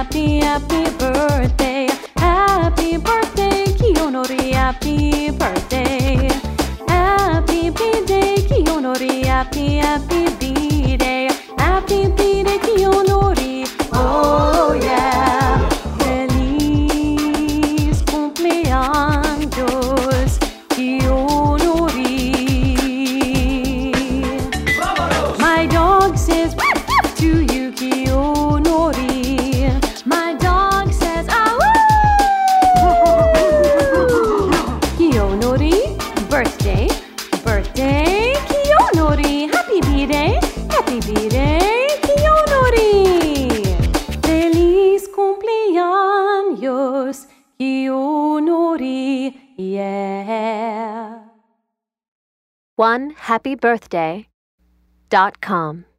happy, happy birthday. Happy birthday, Kiyonori, happy birthday. Happy birthday, Kiyonori, happy, happy birthday. Happy birthday, Kiyonori, oh yeah. Feliz cumpleaños, Kiyonori. My dog says to you, Kiyonori. My dog says, ah Kiyonori, birthday, birthday, Kiyonori. Happy birthday, Kiyonori. Feliz cumpleaños, Kiyonori, yeah. OneHappyBirthday.com